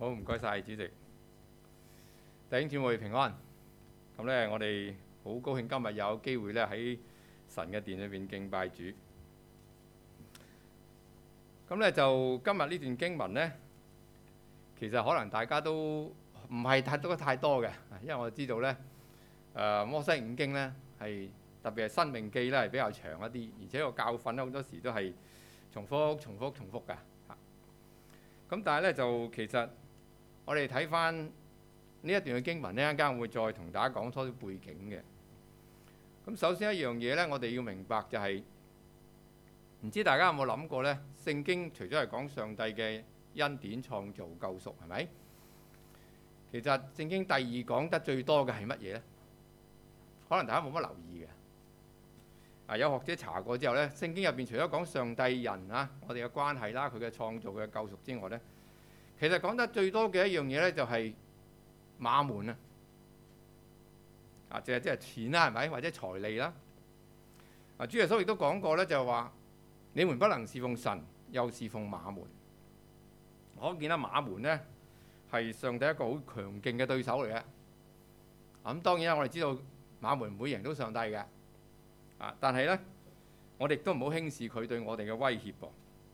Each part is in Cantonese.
好，唔該晒主席。弟兄姊妹平安。咁咧，我哋好高興今日有機會咧喺神嘅殿裏邊敬拜主。咁咧就今日呢段經文咧，其實可能大家都唔係睇到太多嘅，因為我知道咧，摩西五經咧係特別係申命記咧係比較長一啲，而且個教訓咧好多時都係重複嘅。咁但係咧就其實我哋睇翻呢一段嘅經文呢，一陣間會再同大家講多啲背景嘅。咁首先一樣嘢咧，我哋要明白就係，唔知大家有冇諗過咧？聖經除咗係講上帝嘅恩典、創造、救贖，係咪？其實聖經第二講得最多嘅係乜嘢咧？可能大家冇乜留意嘅。有學者查過之後咧，聖經入邊除咗講上帝人啊，我哋嘅關係啦，佢嘅創造、佢嘅救贖之外咧，其實講得最多嘅一樣嘢咧，就係馬門啊，即係錢啦，係咪？或者財利啦。主耶穌亦都講過咧，就係話你們不能侍奉神，又侍奉馬門。可見啦，馬門咧係上帝一個好強勁嘅對手嚟嘅。咁當然啦，我哋知道馬門唔會贏到上帝嘅。但係咧，我哋亦都唔好輕視佢對我哋嘅威脅噃。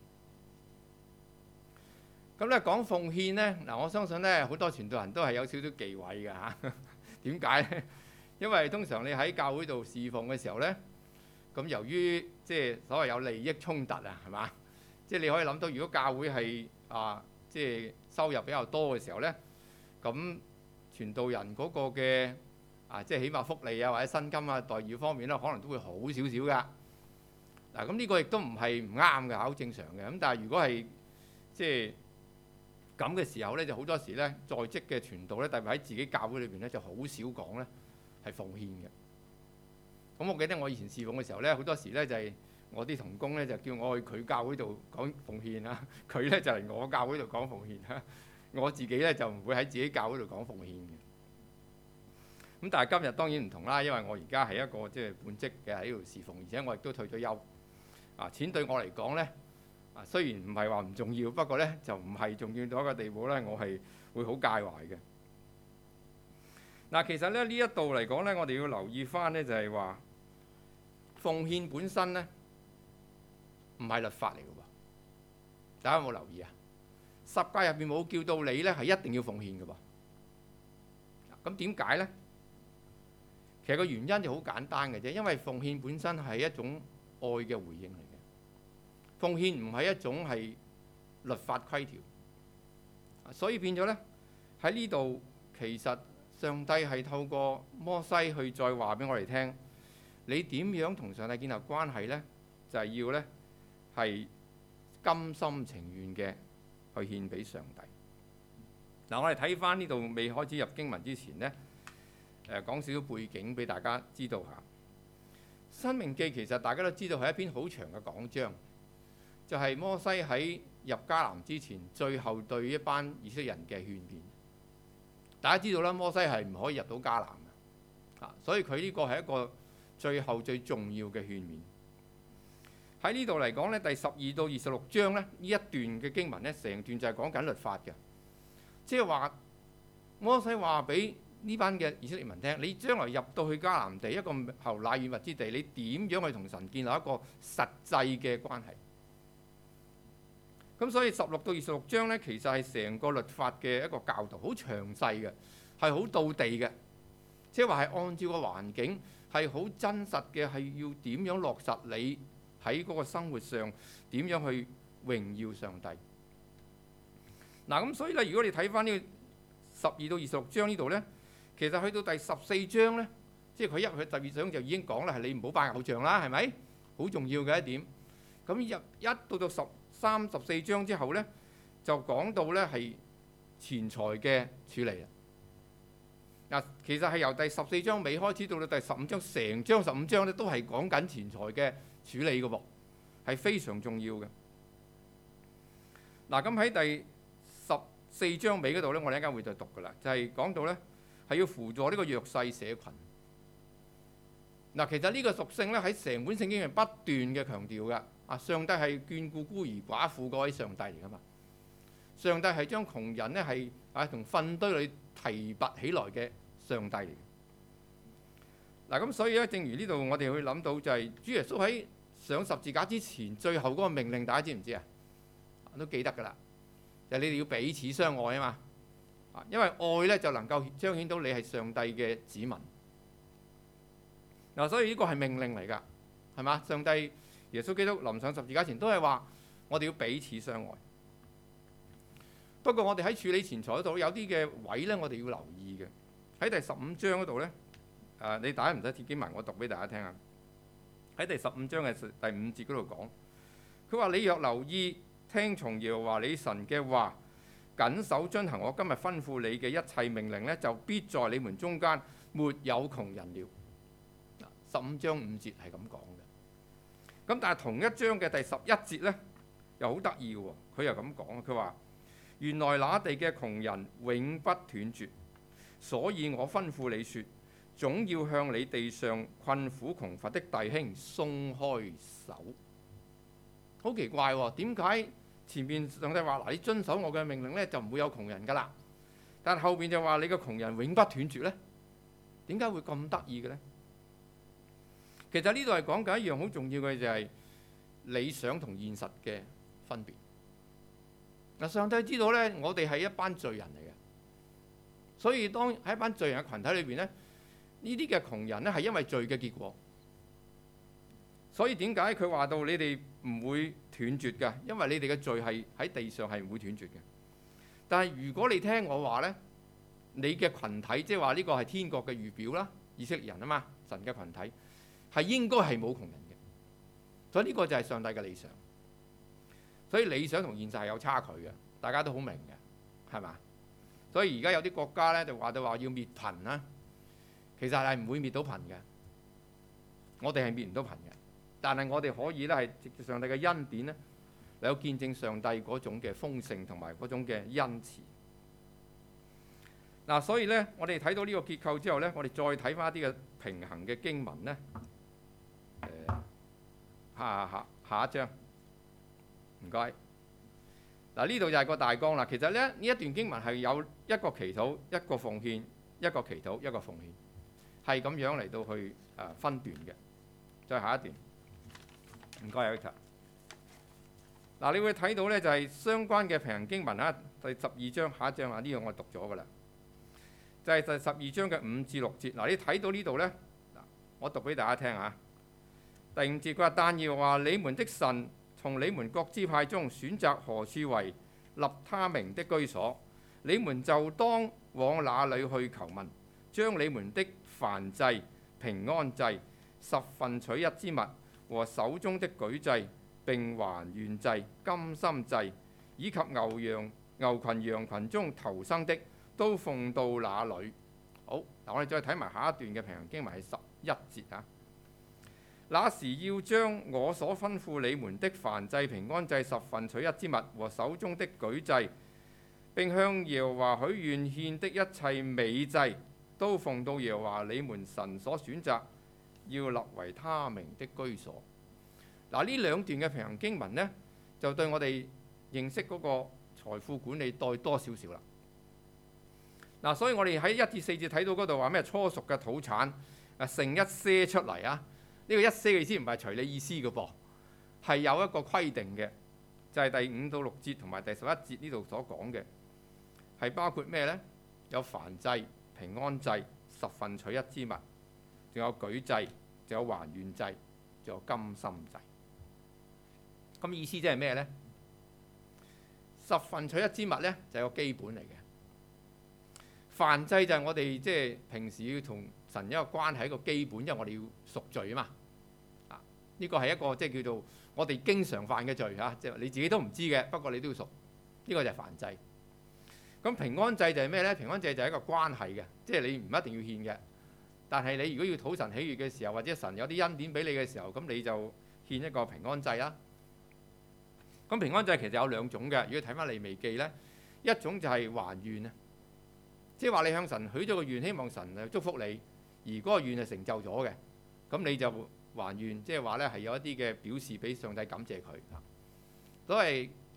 咁咧講奉獻咧，我相信咧好多傳道人都係有少少忌諱嘅嚇。點解咧？因為通常你喺教會度侍奉嘅時候咧，咁由於即係所謂有利益衝突啊，係嘛？即係你可以諗到，如果教會係即係收入比較多嘅時候咧，咁傳道人嗰個嘅即係起碼福利啊或者薪金啊待遇方面咧，可能都會好少少噶。嗱，咁呢個亦都唔係唔啱嘅，好正常嘅。咁但係如果係即係咁嘅時候咧，就好多時咧，在職嘅傳道咧，特別喺自己教會裏邊咧，就好少講咧係奉獻嘅。咁我記得我以前侍奉嘅時候咧，好多時咧就係我啲同工咧就叫我去佢教會度講奉獻啦，佢咧就嚟我教會度講奉獻啦。我自己咧就唔會喺自己教會度講奉獻嘅。咁但係今日當然唔同啦，因為我而家係一個即係半職嘅喺度侍奉，而且我亦都退咗休。錢對我嚟講咧，雖然唔係話唔重要，不過咧就唔係重要到一個地步咧，我係會好介懷嘅。其實咧呢一度嚟講咧，我哋要留意翻咧就係話奉獻本身咧唔係律法嚟嘅喎。大家有冇留意啊？十誡入邊冇叫到你咧係一定要奉獻嘅喎。咁點解咧？其實個原因就好簡單嘅啫，因為奉獻本身係一種愛嘅回應嚟嘅。奉獻唔係一種係律法規條，所以變咗咧喺呢度其實上帝係透過摩西去再話俾我哋聽，你點樣同上帝建立關係咧？就係要咧係甘心情願嘅去獻俾上帝。我哋睇翻呢度未開始入經文之前咧，講少少背景俾大家知道下。申命記其實大家都知道係一篇好長嘅講章，就係摩西喺入迦南之前最後對一班以色列人嘅勸勉。大家知道啦，摩西係唔可以入到迦南嘅，所以佢呢個係一個最後最重要嘅勸勉。喺呢度嚟講咧，第12到26章咧，呢一段嘅經文咧，成段就係講緊律法嘅，即係話摩西話俾呢班嘅以色列民聽，你將來入到去迦南地一個後奶與蜜之地，你點樣去同神建立一個實際嘅關係？咁所以16到26章咧，其實係成個律法嘅一個教導，好詳細嘅，係好到地嘅，即係話係按照個環境，係好真實嘅，係要點樣落實你喺嗰個生活上點樣去榮耀上帝。咁所以咧，如果你睇翻呢個12到26章呢度咧，其實去到第14章咧，即係佢入去第12章就已經講啦，係你唔好拜偶像啦，係咪？好重要嘅一點。咁一到到13、14章之後咧，就講到咧係錢財嘅處理啦。其實係由第14章尾開始到到第15章，成章15章咧都係講緊錢財嘅處理嘅噃，係非常重要嘅。咁喺第14章尾嗰度咧，我哋一陣間會再讀噶啦，就係講到咧係要輔助呢個弱勢社群。其實呢個屬性咧喺成本聖經係不斷嘅強調嘅。上帝係眷顧孤兒寡婦嗰位上帝嚟噶嘛， 上帝係將窮人咧係從糞堆裏提拔起來嘅上帝嚟。嗱，咁所以咧，正如呢度我哋會諗到就係主耶穌喺上十字架之前最後嗰個命令，大家知唔知啊？都記得㗎啦，就係你哋要彼此相愛啊嘛。因為愛咧就能夠彰顯到你係上帝嘅子民。嗱，所以呢個係命令嚟㗎，係嘛？上帝耶穌基督臨上十字架前都係話我哋要彼此相愛。不過我哋喺處理錢財嗰度有啲嘅位咧，我哋要留意嘅。喺第15章嗰度咧，你大家唔使貼經文，我讀俾大家聽下。喺第15章嘅第5節嗰度講，佢話：你若留意聽從耶和華你神嘅話，謹守遵行我今日吩咐你嘅一切命令咧，就必在你們中間沒有窮人了。15章5節係咁講嘅。咁但係同一章嘅第11節咧，又好得意嘅喎。佢又咁講，佢話：原來那地嘅窮人永不斷絕，所以我吩咐你說，總要向你地上困苦窮乏的弟兄鬆開手。好奇怪喎，點解前面上帝話嗱，你遵守我嘅命令咧，就唔會有窮人噶啦，但後邊就話你個窮人永不斷絕咧？點解會咁得意嘅咧？其實呢度係講緊一樣好重要嘅，就係理想同現實嘅分別。嗱，上帝知道咧，我哋係一班罪人嚟嘅，所以當喺一班罪人嘅群體裏邊咧，呢啲嘅窮人咧係因為罪嘅結果。所以點解佢話到你哋唔會斷絕㗎？因為你哋嘅罪係喺地上係唔會斷絕嘅。但係如果你聽我話咧，你嘅群體即係話呢個係天國嘅預表啦，以色列人啊嘛，神嘅群體係應該係冇窮人嘅。所以呢個就係上帝嘅理想。所以理想同現實係有差距嘅，大家都好明嘅，係嘛？所以而家有啲國家咧就話到話要滅貧啦，其實係唔會滅到貧嘅。我哋係滅唔到貧嘅。但係我哋可以咧係藉住上帝嘅恩典咧，嚟到見證上帝嗰種嘅豐盛同埋嗰種嘅恩慈。嗱，所以咧，我哋睇到呢個結構之後咧，我哋再睇翻一啲嘅平衡嘅經文咧。下一章，唔該。嗱，呢度就係個大綱啦。其實咧，呢一段經文係有一個祈禱、一個奉獻、一個祈禱、一個奉獻，係咁樣嚟到去分段嘅。再下一段。唔該，Eric。嗱，你會睇到咧，就係相關嘅平衡經文啊，第12章下一章啊，呢個我讀咗噶啦，就係第12章嘅5至6節。嗱，你睇到呢度咧，我讀俾大家聽嚇。第5節佢話：但要話你們的神從你們各支派中選擇何處為立他名的居所，你們就當往那裡去求問，將你們的燔祭、平安祭、十分取一之物和手中的舉祭並還願祭、甘心祭，以及牛群羊群中頭生的，都奉到那裡。好，嗱，我哋再睇埋下一段嘅平衡經文係11節啊。那時要將我所吩咐你們的燔祭、平安祭、十分取一之物和手中的舉祭，並向耶和華許願獻的一切美祭，都奉到耶和華你們神所選擇要立為他名的居所。嗱，呢兩段嘅平衡經文呢，就對我哋認識嗰個財富管理多少少啦。嗱，所以我哋喺1至4節睇到嗰度話咩初熟嘅土產剩一些出嚟啊。呢個一些嘅意思唔係隨你意思嘅噃，係有一個規定嘅，就係第5到6節同埋第11節呢度所講嘅，係包括咩呢？有燔祭、平安祭、十分取一之物，仲有舉祭，仲有還願祭，仲有甘心祭。咁意思即係咩呢？十分取一之物呢，就係個基本嚟嘅。燔祭就係我哋即係平時要同神一個關係一個基本，因為我哋要贖罪啊嘛。呢個係一個即係叫做我哋經常犯嘅罪嚇，即係你自己都唔知嘅，不過你都要贖。呢個就係燔祭。咁平安祭就係咩呢？平安祭就係一個關係嘅，即係你唔一定要獻嘅。但係你如果要討神喜悅嘅時候，或者神有啲恩典俾你嘅時候，咁你就獻一個平安祭啦。咁平安祭其實有兩種嘅。如果睇翻利未記呢，一種就係還願啊，即係話你向神許咗個願，希望神祝福你，而嗰個願係成就咗嘅，咁你就還願，即係話咧係有一啲嘅表示俾上帝感謝佢。所謂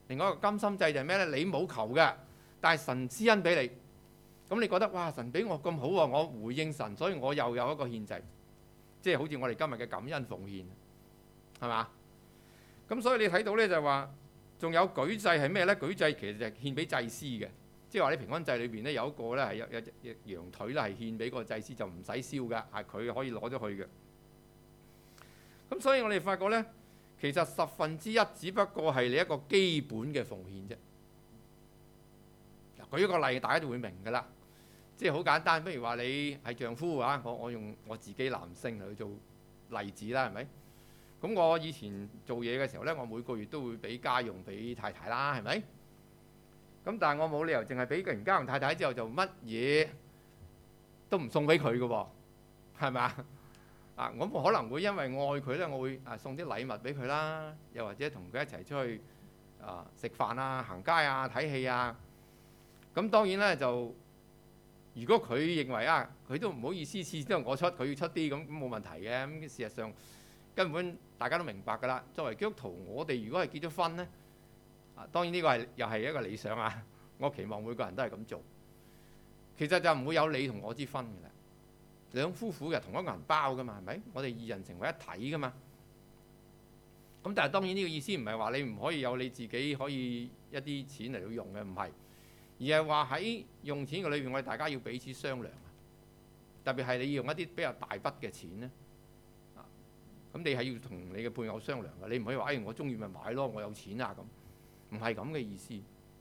另外一個甘心祭就係咩呢？你冇求嘅，但係神施恩俾你，咁你覺得哇，神俾我咁好喎，我回應神，所以我又有一個獻祭，即係好似我哋今日嘅感恩奉獻，係嘛？咁所以你睇到呢，就係話，仲有舉祭係咩呢？舉祭其實就係獻俾祭司嘅，即係話你平安祭裏邊呢，有一個呢係有羊腿咧係獻俾個祭司，就唔使燒㗎，係佢可以攞咗去嘅。咁所以我哋發覺呢，其實1/10只不過係你一個基本嘅奉獻啫。舉一個例，大家就會明㗎啦。即係好簡單，不如話你係丈夫啊，我用我自己男性嚟去做例子啦，係咪？咁我以前做嘢嘅時候呢，我每個月都會俾家用俾太太啦，係咪？咁但係我冇理由淨係俾完家用太太之後就乜嘢都唔送俾佢嘅喎，係咪啊？我可能會因為愛佢呢，我會送啲禮物俾佢啦，又或者同佢一齊出去食飯啊、行街啊、睇戲啊。咁當然呢，就如果佢認為佢都唔好意思次次都係我出，佢要出啲咁冇問題嘅。咁事實上根本大家都明白㗎啦。作為基督徒，我哋如果係結咗婚呢，當然呢個又係一個理想啊。我期望每個人都係咁做。其實就唔會有你同我之分㗎啦。兩夫婦嘅同一個銀包㗎嘛，係咪？我哋二人成為一體㗎嘛。咁但係當然呢個意思唔係話你唔可以有你自己可以一啲錢嚟到用嘅，唔係，而係話喺用錢嘅裏邊，我哋大家要彼此商量啊。特別係你要用一啲比較大筆嘅錢咧，咁你係要同你嘅配偶商量嘅。你唔可以話我中意咪買咯，我有錢啊咁，唔係咁嘅意思。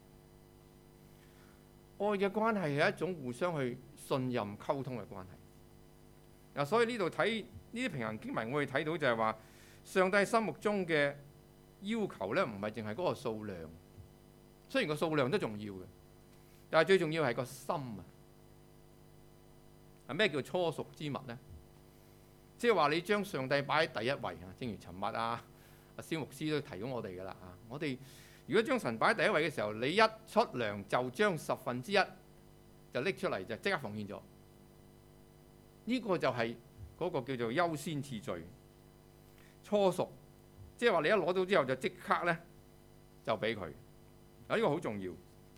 愛嘅關係係一種互相去信任、溝通嘅關係。所以呢度睇呢啲平衡經文，我哋睇到就係話，上帝心目中嘅要求呢，唔係淨係嗰個數量，雖然個數量都重要嘅，但係最重要係個心啊！咩叫初熟之物呢？即係話你將上帝擺喺第一位啊！正如尋日阿蕭牧師都提咗我哋㗎啦啊！我哋如果將神擺喺第一位嘅時候，你一出糧就將1/10就拎出嚟就即刻奉獻咗。呢個就係嗰個叫做優先次序，初熟，即係話你一攞到之後就即刻呢就俾佢，呢個好重要。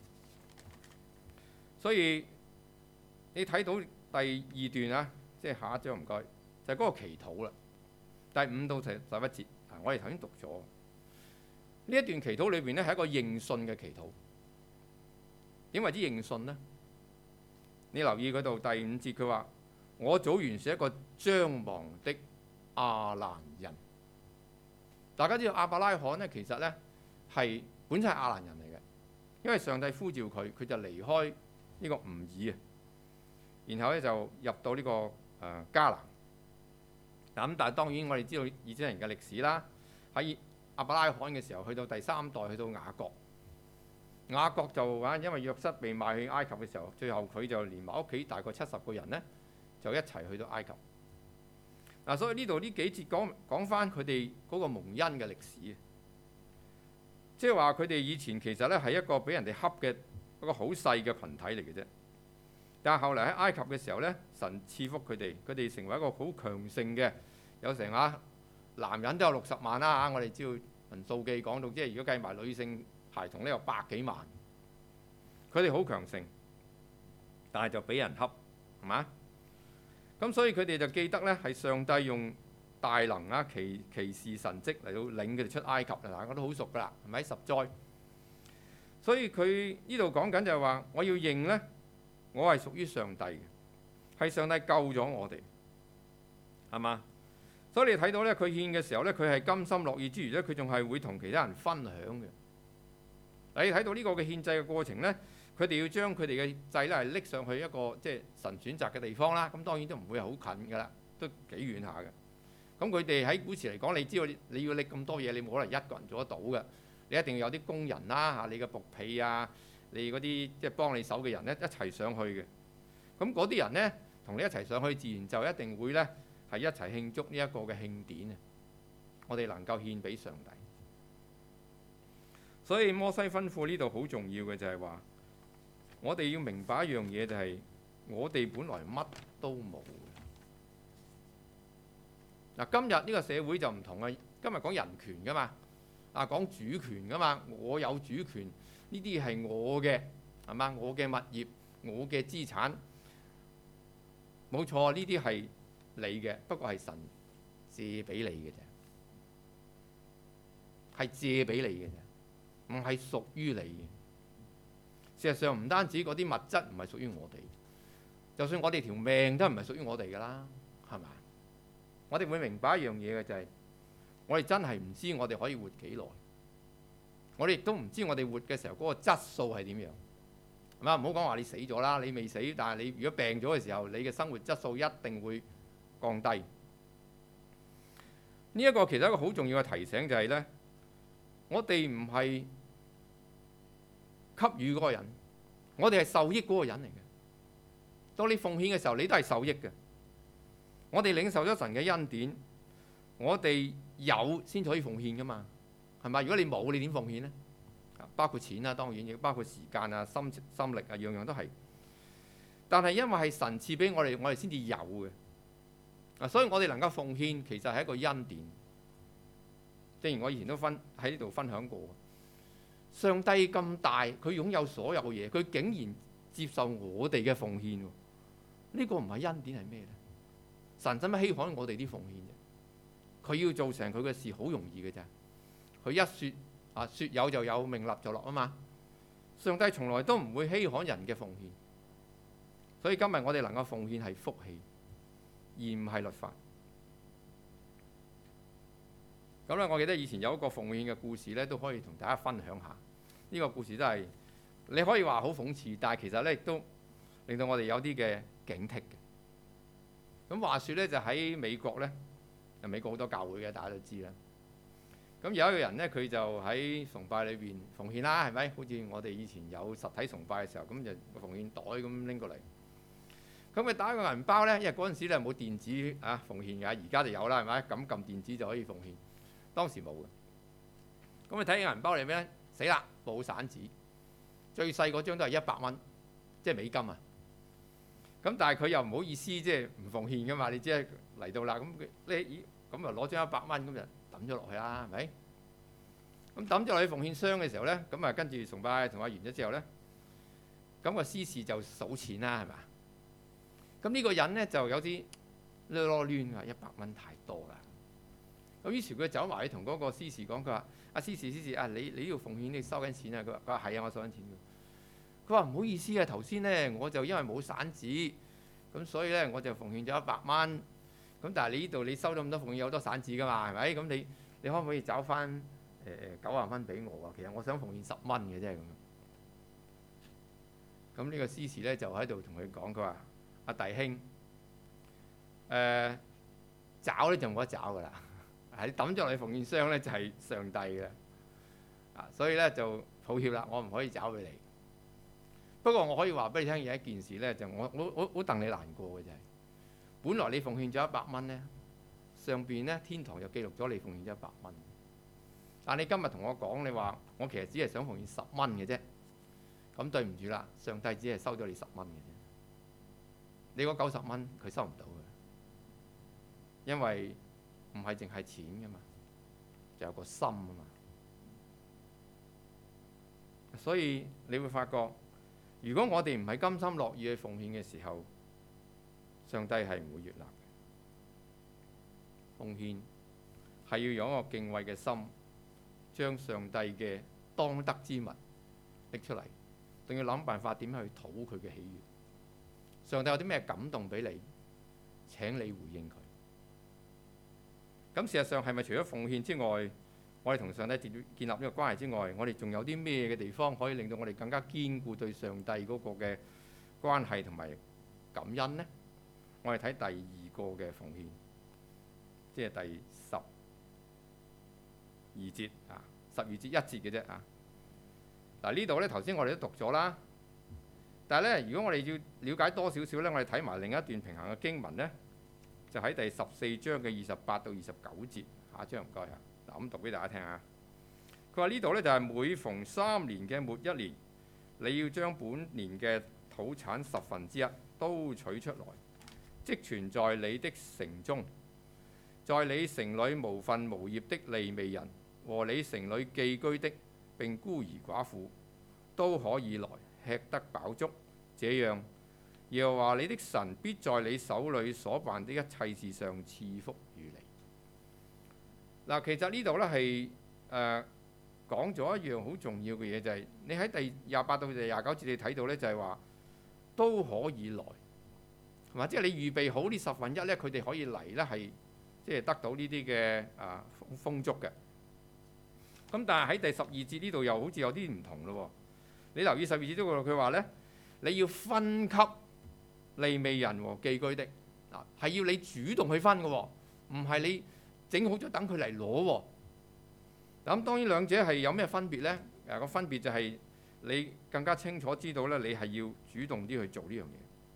所以你睇到第2段啊，即係下一章唔該，就係嗰個祈禱啦。第5到11節，我哋頭先讀咗呢一段祈禱裏邊呢，係一個認信嘅祈禱。點為之認信呢？你留意嗰度第5節，佢話：我祖原是一個將亡的亞蘭人。大家知道亞伯拉罕呢，其實呢係本身係亞蘭人嚟嘅，因為上帝呼召佢，佢就離開呢個吾珥啊，然後咧就入到呢個迦南。咁但係當然我哋知道以色列人嘅歷史啦，喺亞伯拉罕嘅時候，去到第3代，去到雅各。雅各就因為約瑟被賣去埃及嘅時候，最後佢就連埋屋企大概70個人呢，就一齊去到埃及。所以呢度呢幾節講翻佢哋嗰個蒙恩嘅歷史，即係話佢哋以前其實呢係一個俾人哋恰嘅一個好細嘅群體嚟嘅啫。但係後嚟喺埃及嘅時候呢，神賜福佢哋，佢哋成為一個好強盛嘅，有成男人都有60萬啦。我哋知道民數記講到，即係如果計埋女性孩童呢，有100幾萬。佢哋好強盛，但係就俾人恰，係嘛？咁所以佢哋就記得呢係上帝用大能奇事神蹟嚟到領佢哋出埃及。大家都好熟㗎啦，係咪10災？所以佢呢度講緊就係話，我要認呢，我係屬於上帝嘅，係上帝救咗我哋，係嘛？所以你睇到呢，佢獻嘅時候呢，佢係甘心樂意之餘呢，佢仲係會同其他人分享嘅。你睇到呢個嘅獻祭嘅過程呢，佢哋要將佢哋嘅祭呢係拎上去一個即係神選擇嘅地方啦。咁當然都唔會係好近㗎啦，都幾遠下嘅。咁佢哋喺古時嚟講，你知道你要拎咁多嘢，你冇可能一個人做得到嘅。你一定要有啲工人啦，你嘅僕婢啊，你嗰啲即係幫你手嘅人呢，一齊上去嘅。咁嗰啲人呢，同你一齊上去，自然就一定會呢係一齊慶祝呢一個嘅慶典啊！我哋能夠獻俾上帝。所以摩西吩咐呢度好重要嘅就係話，我哋要明白一樣嘢，就係我哋本來乜都冇。嗱，今日呢個社會就唔同啊！今日講人權㗎嘛， 講主權噶嘛，我有主權，呢啲係我嘅，係嘛？我嘅物業，我嘅資產，冇錯，呢啲係你嘅，不過係神借俾你嘅啫，係借俾你嘅啫，唔係屬於你嘅。事實上唔單止嗰啲物質唔係屬於我哋，就算我哋條命都唔係屬於我哋㗎啦，係咪？我哋會明白一樣嘢嘅就係，我哋真係唔知我哋可以活幾耐，我哋亦都唔知我哋活嘅時候嗰個質素係點樣，係嘛？唔好講話你死咗啦，你未死，但係你如果病咗嘅時候，你嘅生活質素一定會降低。呢一個其實一個好重要嘅提醒就係呢：我哋唔係給予嗰個人，我哋係受益嗰個人嚟嘅。當你奉獻嘅時候，你都係受益嘅。我哋領受咗神嘅恩典，我哋有先可以奉獻噶嘛，係咪？如果你冇，你點奉獻呢？包括錢啊，當然亦包括時間啊、心力啊，樣樣都係。但係因為係神賜俾我哋，我哋先至有嘅。所以我哋能夠奉獻，其實係一個恩典。正如我以前都喺呢度分享過，上帝咁大，佢擁有所有嘢，佢竟然接受我哋嘅奉獻，呢個唔係恩典係咩呢？神使乜稀罕我哋啲奉獻啫？佢要做成佢嘅事好容易嘅啫。佢一説有就有，命立就落啊嘛。上帝從來都唔會稀罕人嘅奉獻，所以今日我哋能夠奉獻係福氣，而唔係律法。咁咧，我記得以前有一個奉獻嘅故事咧，都可以同大家分享下。呢個故事都係你可以話好諷刺，但係其實咧亦都令到我哋有啲嘅警惕嘅。咁話説咧，就喺美國咧，美國好多教會嘅，大家都知啦。咁有一個人咧，佢就喺崇拜裏邊奉獻啦，係咪？好似我哋以前有實體崇拜嘅時候，咁就個奉獻袋咁拎過嚟。咁佢打個銀包咧，因為嗰陣時咧冇電子奉獻㗎，而家就有啦，係咪？咁撳電子就可以奉獻，當時冇嘅。咁你睇下銀包裏面咧，死啦，冇散紙，最細嗰張都係100蚊，即係美金啊！咁但係佢又唔好意思，即係唔奉獻㗎嘛？你知係嚟到啦，咁咁就攞張100蚊咁就抌咗落去啦，係咪？咁抌咗落去奉獻箱嘅時候咧，咁啊跟住崇拜完咗之後咧，咁個司事就數錢啦，係咪？咁呢個人咧就有啲囉攣啊，100蚊太多啦。咁於是佢走埋去同嗰個司事講，佢話：阿司事啊，你呢度奉獻你收緊錢啊？佢話係啊，我收緊錢。佢話唔好意思啊，頭先咧我就因為冇散紙，咁所以咧我就奉獻咗100蚊。咁但係你呢度你收咗咁多奉獻，有好多散紙噶嘛，係咪？咁你可唔可以找翻90蚊俾我啊？其實我想奉獻10蚊嘅啫咁。咁呢個司事咧就喺度同佢講，佢話：阿弟兄，找咧就冇得找噶啦，係抌咗落去奉獻箱咧就係上帝嘅，所以咧就抱歉啦，我唔可以找俾你。不過我可以話俾你聽，有一件事咧，就我好戥你難過嘅就係，本來你奉獻咗100蚊咧，上邊咧天堂就記錄咗你奉獻咗100蚊。但你今日同我講，你話我其實只係想奉獻10蚊嘅啫，咁對唔住啦，上帝只係收咗你10蚊嘅啫。你嗰90蚊佢收唔到嘅，因為唔係淨係錢噶嘛，就有個心啊嘛。所以你會發覺，如果我哋唔係甘心樂意去奉獻嘅時候，上帝係唔會悅納嘅。奉獻係要有一個敬畏嘅心，將上帝嘅當得之物拎出嚟，仲要諗辦法點去討佢嘅喜悅。上帝有啲咩感動俾你，請你回應佢。咁事實上係咪除咗奉獻之外，我哋同上帝建立呢個關係之外，我哋仲有啲咩嘅地方可以令到我哋更加堅固對上帝嗰個嘅關係同埋感恩呢？我哋睇第2個嘅奉獻，即係第12節12節1節嘅啫啊。嗱，呢度咧頭先我哋都讀咗啦，但係咧如果我哋要了解多少少咧，我哋睇埋另一段平行嘅經文咧，就喺第14章嘅28到29節。下一章唔該啊。嗱，咁讀俾大家聽下。佢話呢度咧就係每逢3年嘅末1年，你要將本年嘅土產1/10都取出來，積存在你的城中，在你城裏無份無業的利未人和你城裏寄居的並孤兒寡婦都可以來吃得飽足，這樣耶和華你的神必在你手裏所辦的一切事上賜福與你。嗱，其實呢度呢係講咗一樣好重要嘅嘢，就係你喺第28到第29節你睇到呢，就係話都可以來，係嘛？即係你預備好呢1/10呢，佢哋可以嚟呢，係即係得到呢啲嘅豐足嘅。咁但係喺第12節呢度又好似有啲唔同咯。你留意12節嗰度佢話呢，你要分給利未人和寄居的，係要你主動去分嘅，唔係你整好咗等佢嚟攞。咁當然兩者係有咩分別呢？個分別就係你更加清楚知道咧，你係要主動啲去做呢樣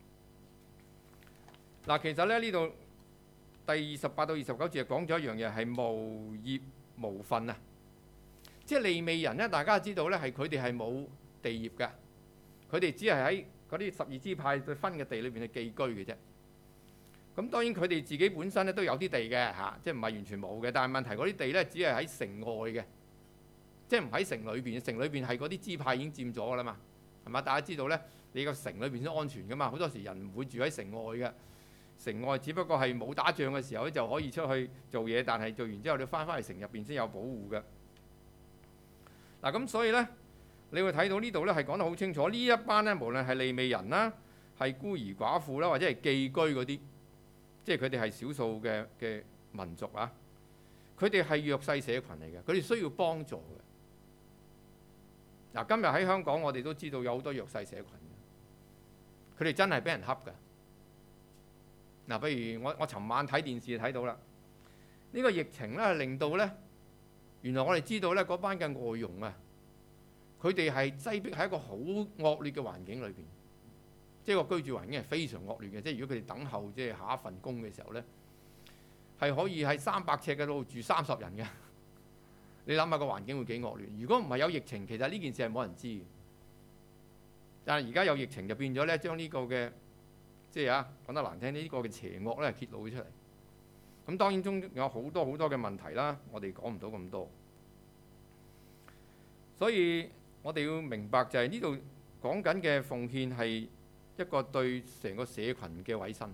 嘢。嗱，其實咧呢度第28到29節講咗一樣嘢係無業無分啊！即係利未人咧，大家知道咧係佢哋係冇地業嘅，佢哋只係喺嗰啲12支派對分嘅地裏邊去寄居嘅啫。咁當然佢哋自己本身咧都有啲地嘅嚇，即係唔係完全冇嘅。但係問題嗰啲地咧只係喺城外嘅，即係唔喺城裏邊。城裏邊係嗰啲支派已經佔咗㗎啦嘛，係嘛？大家知道咧，你個城裏邊先安全㗎嘛。好多時人唔會住喺城外嘅，城外只不過係冇打仗嘅時候咧就可以出去做嘢，但係做完之後你翻返嚟城入邊先有保護嘅。嗱，咁所以咧，你會睇到呢度咧係講得好清楚。呢一班咧，無論係利未人啦，係孤兒寡婦啦，或者係寄居嗰啲，即係佢哋係少數嘅民族啊。佢哋係弱勢社群嚟嘅，佢哋需要幫助嘅。嗱，今日喺香港，我哋都知道有好多弱勢社群嘅，佢哋真係俾人恰㗎。嗱，譬如我尋晚睇電視睇到啦，呢個疫情咧令到咧。原來我哋知道咧，嗰班嘅外傭啊，佢哋係擠迫喺一個好惡劣嘅環境裏邊，即係個居住環境係非常惡劣嘅。即係如果佢哋等候即係下一份工嘅時候咧，係可以喺300尺嘅度住30人嘅。你諗下個環境會幾惡劣？如果唔係有疫情，其實呢件事係冇人知嘅。但係而家有疫情就變咗咧，將呢個嘅即係講得難聽，呢個嘅邪惡咧揭露咗出嚟。咁當然中有好多嘅問題啦，我哋講唔到咁多，所以我哋要明白就係呢度講緊嘅奉獻係一個對成個社群嘅委身。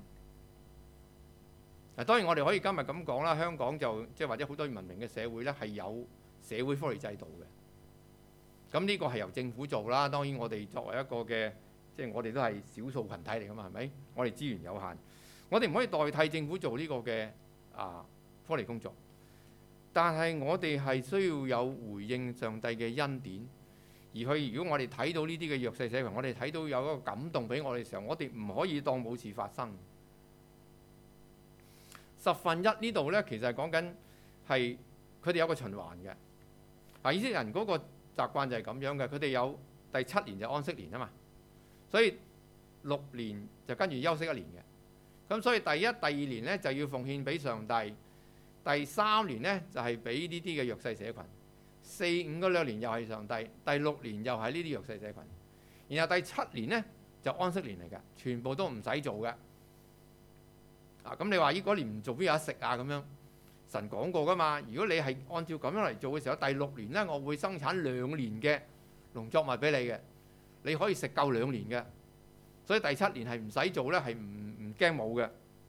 當然我哋可以今日咁講啦，香港就即係或者好多文明嘅社會咧係有社會福利制度嘅。咁呢個係由政府做啦。當然我哋作為一個嘅即係我哋都係少數群體嚟㗎嘛，係咪？我哋資源有限，我哋唔可以代替政府做呢個嘅福利工作，但係我哋係需要有回應上帝嘅恩典，而去如果我哋睇到呢啲嘅弱勢社群，我哋睇到有一個感動俾我哋嘅時候，我哋唔可以當冇事發生。1/10呢度呢，其實係講緊係佢哋有個循環嘅。以色列人嗰個習慣就係咁樣嘅，佢哋有第7年就安息年啊嘛，所以6年就跟住休息1年嘅。咁所以第1、第2年咧就要奉獻俾上帝，第3年咧就係俾呢啲嘅弱勢社群，4、5嗰2年又係上帝，第6年又係呢啲弱勢社群，然後第7年咧就安息年嚟嘅，全部都唔使做嘅。咁你話依嗰年唔做邊有得食啊？咁樣神講過噶嘛？如果你係按照咁樣嚟做嘅時候，第6年咧我會生產2年嘅農作物俾你嘅，你可以食夠2年嘅。所以第7年係唔使做咧，係唔驚冇嘅。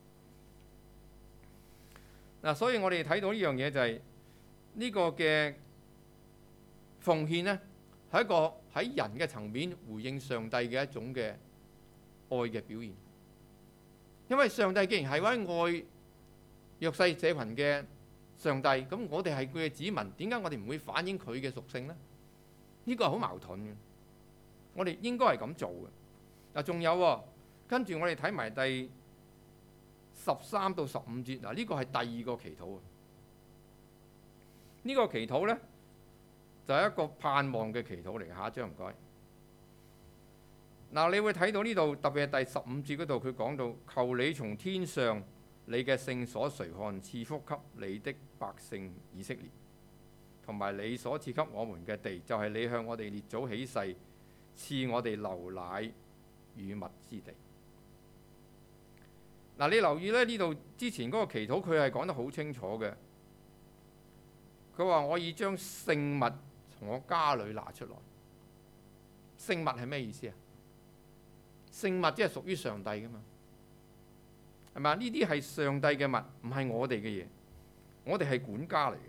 嗱，所以我哋睇到呢樣嘢就係呢個嘅奉獻呢，係一個喺人嘅層面回應上帝嘅一種嘅愛嘅表現。因為上帝既然係位愛弱勢社群嘅上帝，咁我哋係佢嘅子民，點解我哋唔會反映佢嘅屬性呢？呢個係好矛盾嘅。我哋應該係咁做嘅。嗱，仲有跟住我哋睇埋第13到15節，嗱，呢個係第2個祈禱啊。呢個祈禱呢，就係一個盼望嘅祈禱嚟嘅。下一章唔該。嗱，你會睇到呢度，特別係第15節嗰度，佢講到求你從天上你嘅聖所垂看，賜福給你的百姓以色列，同埋你所賜給我們嘅地，就係你向我哋列祖起誓賜我哋流奶與蜜之地。嗱，你留意咧，呢度之前嗰個祈禱佢係講得好清楚嘅。 佢話我已將聖物從我家裏拿出來。聖物係咩意思啊？聖物即係屬於上帝噶嘛，係嘛？呢啲係上帝嘅物，唔係我哋嘅嘢。我哋係管家嚟嘅。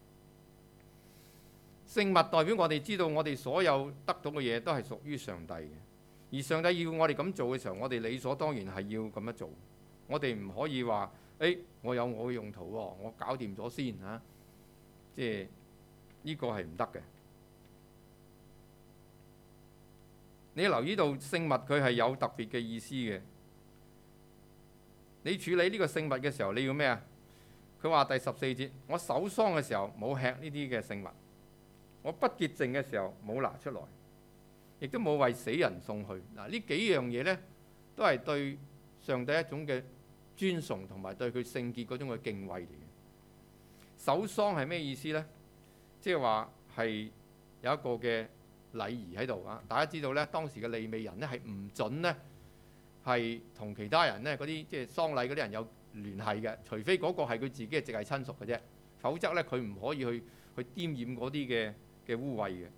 聖物代表我哋知道我哋所有得到嘅嘢都係屬於上帝嘅。而上帝要我哋咁做嘅時候，我哋理所當然係要咁樣做。我哋唔可以話，我有我嘅用途喎，我搞掂咗先嚇。即係呢個係唔得嘅。你留意到聖物佢係有特別嘅意思嘅。你處理呢個聖物嘅時候，你要咩啊？佢話第14節，我守喪嘅時候冇吃呢啲嘅聖物，我不潔淨嘅時候冇拿出來，亦都冇為死人送去。嗱，呢幾樣嘢呢，都係對上帝一種嘅尊崇同埋對佢聖潔嗰種嘅敬畏嚟嘅。守喪係咩意思呢？即係話係有一個嘅禮儀喺度啊！大家知道咧，當時嘅利未人咧係唔準咧係同其他人咧嗰啲即係喪禮嗰啲人有聯繫嘅，除非嗰個係佢自己嘅直系親屬嘅啫，否則咧佢唔可以去沾染嗰啲嘅污穢嘅。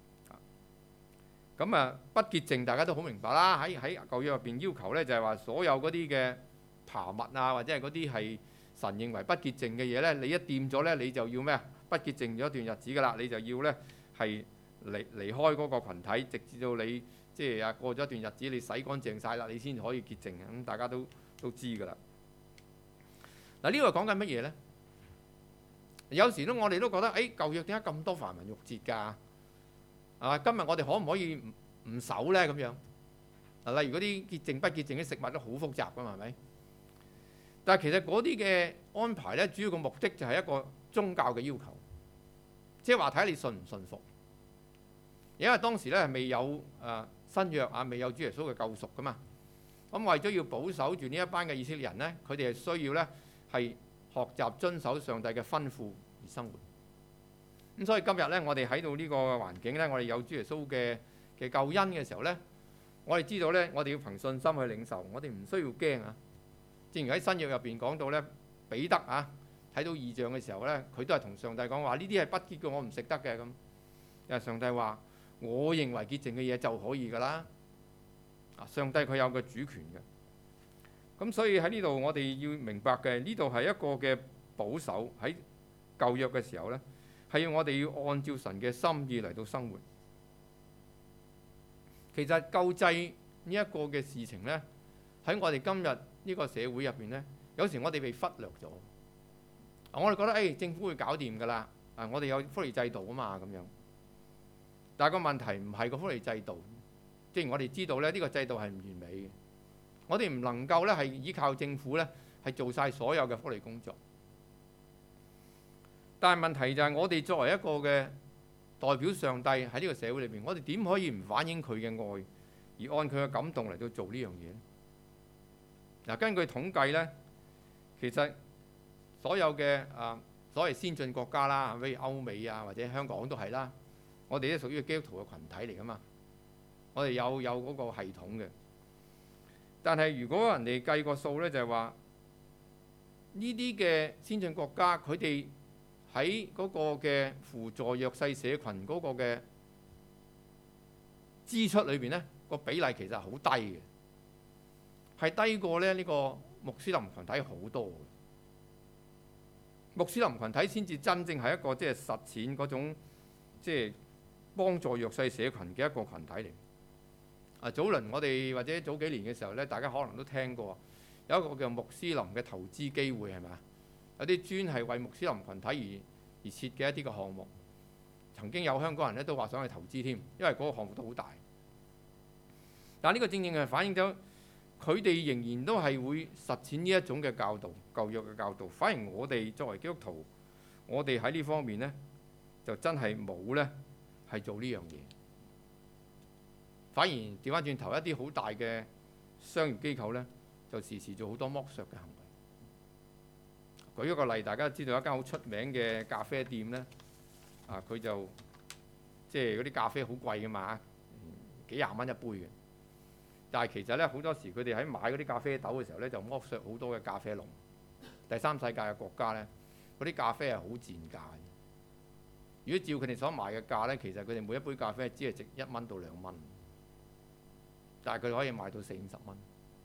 咁啊，不潔淨大家都好明白啦。喺舊約入邊要求咧就係話所有嗰啲嘅爬物啊，或者係嗰啲係神認為不潔淨嘅嘢咧，你一掂咗咧你就要咩啊？不潔淨咗一段日子㗎啦，你就要咧係離開嗰個羣體，直至到你即係啊過咗一段日子，你洗乾淨晒啦，你先可以潔淨。咁大家都知㗎啦。嗱，呢個講緊乜嘢咧？有時我哋都覺得，舊約點解咁多繁文縟節㗎？今日我哋可唔可以唔守咧？咁樣例如嗰啲潔淨不潔淨啲食物都好複雜㗎嘛，係咪？但係其實嗰啲嘅安排咧，主要個目的就係一個宗教嘅要求，即係話睇下你信唔信服。因為當時咧係未有新約未有主耶穌嘅救贖㗎嘛。咁為咗要保守住呢一班嘅以色列人咧，佢哋係需要咧係學習遵守上帝嘅吩咐而生活。咁所以今日咧，我哋喺到呢個環境咧，我哋有主耶穌嘅救恩嘅時候咧，我哋知道咧，我哋要憑信心去領受，我哋唔需要驚啊。正如喺新約入邊講到咧，彼得睇到異象嘅時候咧，佢都係同上帝講話：呢啲係不潔嘅，我唔食得嘅咁。因為上帝話：我認為潔淨嘅嘢就可以㗎啦。上帝佢有個主權嘅。咁所以喺呢度我哋要明白嘅，呢度係一個嘅保守喺舊約嘅時候咧。係要我哋要按照神嘅心意嚟到生活。其實救濟呢一個嘅事情呢，喺我哋今日呢個社會入邊呢，有時我哋被忽略咗。我哋覺得政府會搞掂㗎啦，我哋有福利制度啊嘛咁樣。但係個問題唔係個福利制度，正如我哋知道咧，呢個制度係唔完美嘅。我哋唔能夠咧係依靠政府咧係做晒所有嘅福利工作。但係問題就係我哋作為一個嘅代表上帝喺呢個社會裏邊，我哋點可以唔反映佢嘅愛，而按佢嘅感動嚟到做呢樣嘢咧？根據統計咧，其實所有嘅所謂先進國家啦，譬如歐美或者香港都係啦，我哋都屬於基督徒嘅群體嚟噶嘛。我哋有嗰個系統嘅。但係如果人哋計個數咧，就係話呢啲嘅先進國家，佢哋喺嗰個嘅輔助弱勢社群嗰個嘅支出裏邊呢，個比例其實係好低嘅，係低過呢個穆斯林群體好多嘅。穆斯林群體先至真正係一個即係實踐嗰種即係幫助弱勢社群嘅一個群體嚟。早輪我哋或者早幾年嘅時候呢，大家可能都聽過有一個叫穆斯林嘅投資機會係咪啊？有啲專係為穆斯林群體而設嘅一啲嘅項目，曾經有香港人咧都話想去投資添，因為嗰個項目都好大。但係呢個正正係反映咗佢哋仍然都係會實踐呢一種嘅教導，舊約嘅教導。反而我哋作為基督徒，我哋喺呢方面呢，就真係冇呢係做呢樣嘢。反而調翻轉頭，一啲好大嘅商業機構呢，就時時做好多剝削嘅行為。舉一個例，大家知道一間好出名嘅咖啡店呢，佢就即係嗰啲咖啡好貴嘅嘛，幾廿蚊一杯嘅。但係其實呢，好多時佢哋喺買嗰啲咖啡豆嘅時候呢，就剝削好多嘅咖啡農。第三世界嘅國家呢，嗰啲咖啡係好賤價嘅。 如果照佢哋所賣嘅價呢，其實佢哋每一杯咖啡只係值1蚊到2蚊，但係佢可以賣到40-50蚊。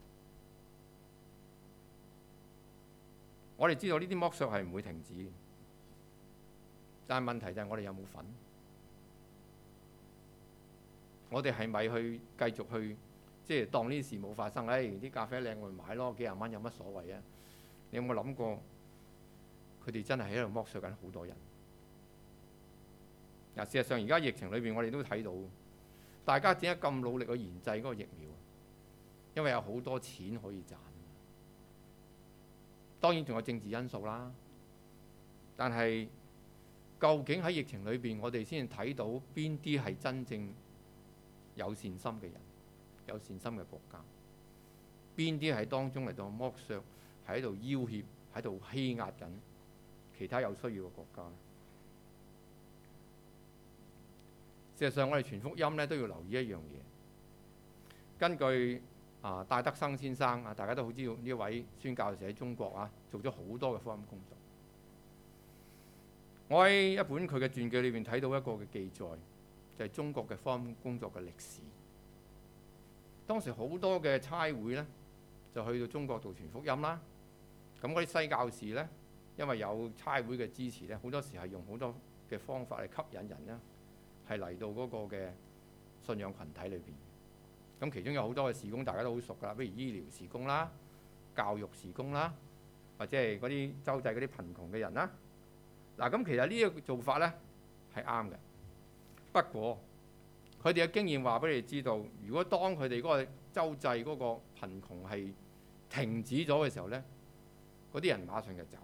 我哋知道呢啲剝削係唔會停止嘅，但係問題就係我哋有冇份？我哋係咪去繼續去即係當呢啲事冇發生？啲咖啡靚我咪買咯，幾廿蚊有乜所謂啊？你有冇諗過佢哋真係喺度剝削緊好多人？嗱，事實上而家疫情裏邊，我哋都睇到大家點解咁努力去研製嗰個疫苗？因為有好多錢可以賺。當然仲有政治因素啦，但係究竟喺疫情裏邊，我哋先睇到邊啲係真正有善心嘅人、有善心嘅國家，邊啲係當中嚟到剝削、喺度要挾、喺度欺壓緊其他有需要嘅國家。事實上，我哋傳福音咧都要留意一樣嘢。根據戴德生先生大家都好知道呢位宣教士喺中國做咗好多嘅福音工作。我喺一本佢嘅傳記裏邊睇到一個嘅記載，就係中國嘅福音工作嘅歷史。當時好多嘅差會呢，就去到中國度傳福音啦。咁嗰啲西教士呢，因為有差會嘅支持呢，好多時係用好多嘅方法嚟吸引人呢，係嚟到嗰個嘅信仰群體裏邊。咁其中有好多嘅事工，大家都好熟㗎，比如醫療事工啦、教育事工啦，或者係嗰啲周濟嗰啲貧窮嘅人啦。嗱，咁其實呢個做法呢係啱嘅。不過佢哋嘅經驗話俾你知道，如果當佢哋嗰個周濟嗰個貧窮係停止咗嘅時候呢，嗰啲人馬上就走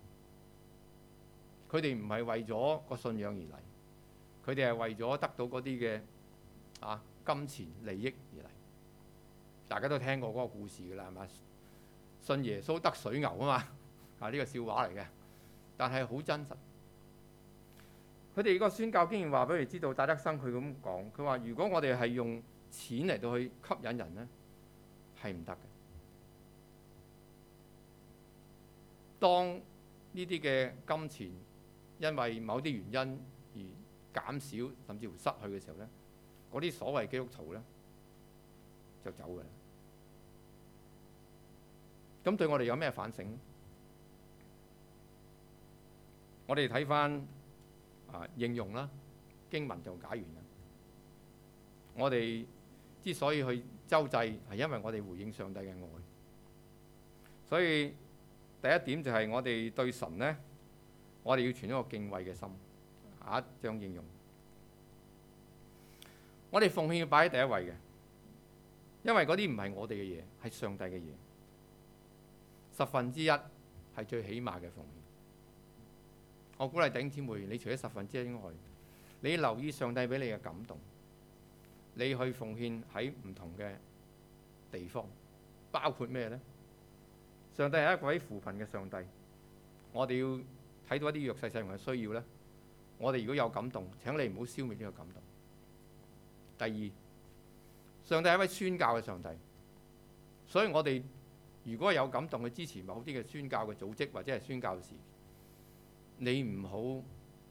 嘅。佢哋唔係為咗個信仰而嚟，佢哋係為咗得到嗰啲嘅金錢利益而嚟。大家都聽過嗰個故事㗎啦，係嘛？信耶穌得水牛啊嘛，呢個笑話嚟嘅，但係好真實。佢哋個宣教經驗話俾你知道，戴德生佢咁講，佢話如果我哋係用錢嚟到去吸引人呢，係唔得嘅。當呢啲嘅金錢因為某啲原因而減少甚至乎失去嘅時候呢，嗰啲所謂基督徒呢就走嘅。咁對我哋有咩反省？我哋睇翻應用啦，經文就解完啦。我哋之所以去周濟，係因為我哋回應上帝嘅愛。所以第一點就係我哋對神呢，我哋要存一個敬畏嘅心。下一章應用，我哋奉獻要擺喺第一位嘅，因為嗰啲唔係我哋嘅嘢，係上帝嘅嘢。1/10係最起碼嘅奉獻。我鼓勵弟兄姊妹，你除咗1/10之外，你留意上帝俾你嘅感動，你去奉獻喺唔同嘅地方，包括咩呢？上帝係一位扶貧嘅上帝，我哋要睇到一啲弱勢世民嘅需要呢，我哋如果有感動，請你唔好消滅呢個感動。第二，上帝係一位宣教嘅上帝，所以我哋如果有感動去支持某啲嘅宣教嘅組織或者係宣教士，你唔好唔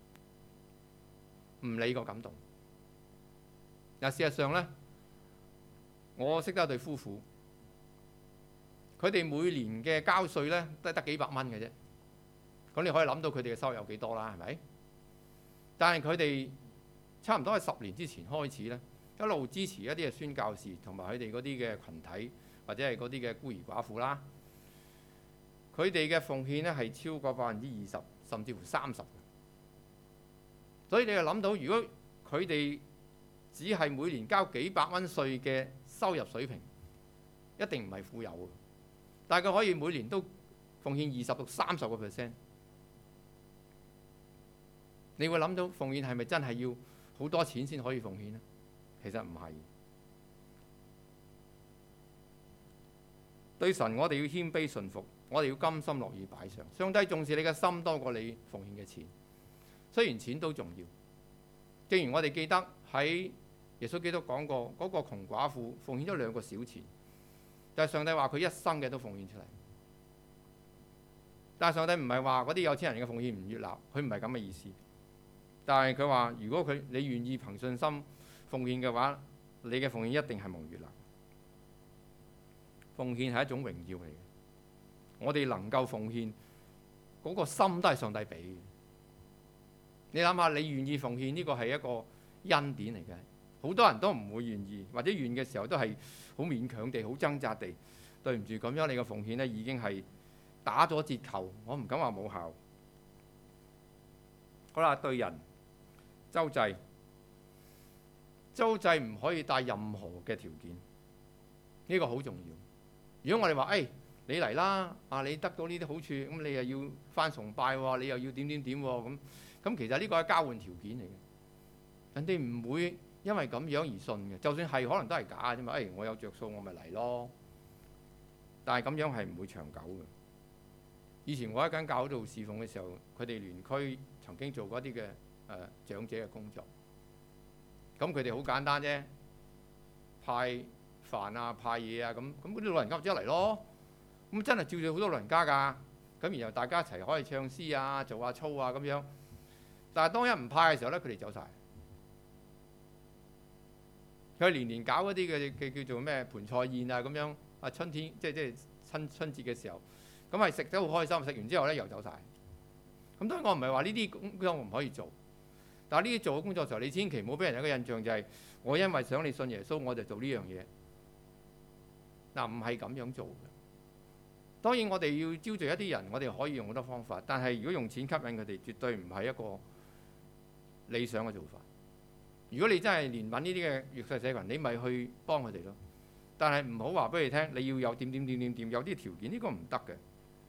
理個感動。嗱，事實上呢，我識得一對夫婦，佢哋每年嘅交稅呢都係得幾百蚊嘅啫。咁你可以諗到佢哋嘅收入有幾多啦，係咪？但係佢哋差唔多係10年之前開始呢，一路支持一啲嘅宣教士同埋佢哋嗰啲嘅群體，或者係嗰啲嘅孤兒寡婦啦。佢哋嘅奉獻呢係超過20%，甚至乎30%。所以你就諗到，如果佢哋只係每年交幾百蚊稅嘅收入水平，一定唔係富有嘅。但係佢可以每年都奉獻20到30%。你會諗到奉獻係咪真係要好多錢先可以奉獻呢？其實唔係。對神，我哋要謙卑順服，我哋要甘心樂意擺上。上帝重視你嘅心多過你奉獻嘅錢，雖然錢都重要。正如我哋記得喺耶穌基督講過，嗰個窮寡婦奉獻咗2個小錢，但係上帝話佢一生嘅都奉獻出嚟。但係上帝唔係話嗰啲有錢人嘅奉獻唔悅納，佢唔係咁嘅意思。 但係佢話，如果你願意憑信心奉獻嘅話，你嘅奉獻一定係蒙悅納。奉獻係一種榮耀嚟嘅，我哋能夠奉獻嗰個心都係上帝俾嘅。你諗下，你願意奉獻呢個係一個恩典嚟嘅，好多人都唔會願意，或者願嘅時候都係好勉強地、好掙扎地。對唔住，咁樣你嘅奉獻咧已經係打咗折扣，我唔敢話冇效。好啦，對人周濟唔可以帶任何嘅條件，呢個好重要。如果我哋話你嚟啦，你得到呢啲好處，咁你又要返崇拜喎，你又要點點點喎，咁其實呢個係交換條件嚟嘅。人哋唔會因為咁樣而信嘅，就算係可能都係假啫嘛。我有着數我咪嚟咯，但係咁樣係唔會長久嘅。以前我喺間教會度侍奉嘅時候，佢哋聯區曾經做過一啲嘅長者嘅工作。咁佢哋好簡單啫，派飯啊、派嘢啊，咁嗰啲老人家一嚟咯。咁真係照住好多老人家㗎。咁然後大家一齊可以唱詩啊、做下操啊咁樣。但係當一唔派嘅時候咧，佢哋走晒。佢年年搞嗰啲嘅叫做咩盤菜宴啊咁樣。春天即係春節嘅時候，咁係食得好開心。食完之後咧又走晒。咁當然我唔係話呢啲工作我唔可以做，但係呢啲做嘅工作嘅時候，你千祈唔好俾人一個印象就係我因為想你信耶穌，我就做呢樣嘢。嗱，唔係咁樣做嘅。當然我哋要招聚一啲人，我哋可以用好多方法，但係如果用錢吸引佢哋，絕對唔係一個理想嘅做法。如果你真係憐憫呢啲嘅弱勢社群，你咪去幫佢哋咯。但係唔好話俾佢聽，你要有點，有啲條件，呢個唔得嘅。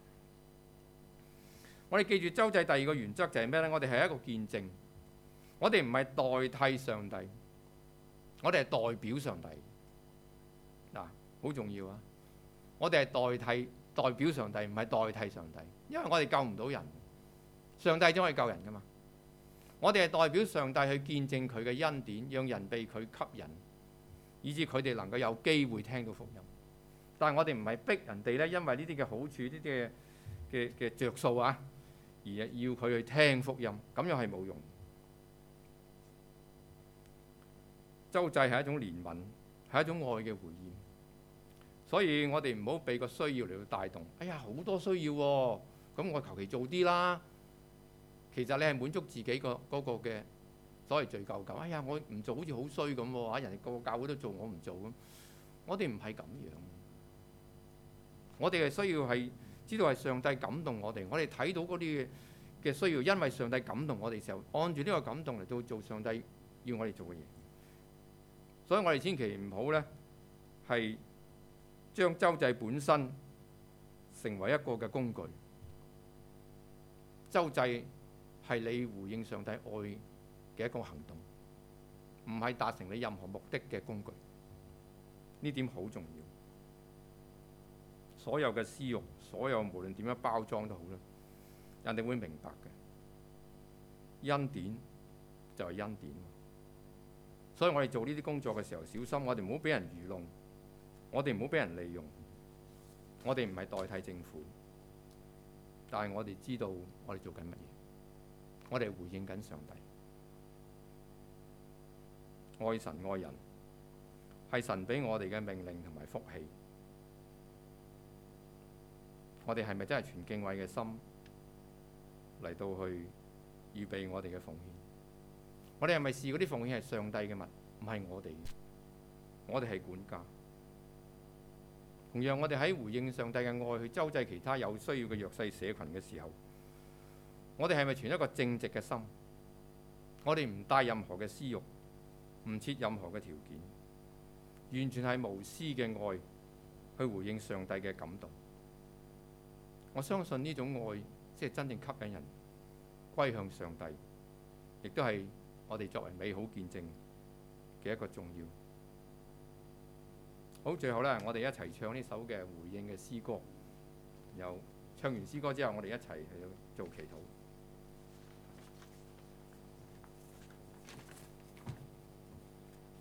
我哋記住周濟第二個原則就係咩呢？我哋係一個見證，我哋唔係代替上帝，我哋係代表上帝。嗱，好重要啊！我哋係代表上帝，唔係代替上帝，因為我哋救唔到人，上帝先可以救人噶嘛。我哋係代表上帝去見證佢嘅恩典，讓人被佢吸引，以致佢哋能夠有機會聽到福音。但係我哋唔係逼人哋咧，因為呢啲嘅好處、呢啲嘅著數啊，而要佢去聽福音，咁樣係冇用。周濟係一種憐憫，係一種愛嘅回應。所以我哋唔好俾個需要嚟到帶動。好多需要喎，咁我求其做啲啦。其實你係滿足自己嗰個嘅所謂罪疚感。我唔做好似好衰咁喎，人哋個個教會都做，我唔做咁。我哋唔係咁樣。我哋係需要係知道係上帝感動我哋。我哋睇到嗰啲嘅需要，因為上帝感動我哋嘅時候，按住呢個感動嚟到做上帝要我哋做嘅嘢。所以我哋千祈唔好咧係將周濟本身成為一個嘅工具。周濟係你回應上帝愛嘅一個行動，唔係達成你任何目的嘅工具。呢點好重要。所有嘅私慾，所有無論點樣包裝都好啦，人哋會明白嘅。恩典就係恩典。所以我哋做呢啲工作嘅時候，小心我哋唔好俾人愚弄，我哋唔好俾人利用。我哋唔係代替政府，但係我哋知道我哋做緊乜嘢。我哋回應緊上帝，愛神愛人係神俾我哋嘅命令同埋福氣。我哋係咪真係全敬畏嘅心嚟到去預備我哋嘅奉獻？我哋係咪視嗰啲奉獻係上帝嘅物，唔係我哋？我哋係管家。同樣，我哋喺回應上帝嘅愛去周濟其他有需要嘅弱勢社群嘅時候，我哋係咪存一個正直嘅心？我哋唔帶任何嘅私慾，唔設任何嘅條件，完全係無私嘅愛去回應上帝嘅感動。我相信呢種愛先係真正吸引人歸向上帝，亦都係我哋作為美好見證嘅一個重要。好，最後呢，我哋一齊唱呢首嘅回應嘅詩歌。由唱完詩歌之後，我哋一齊去做祈禱。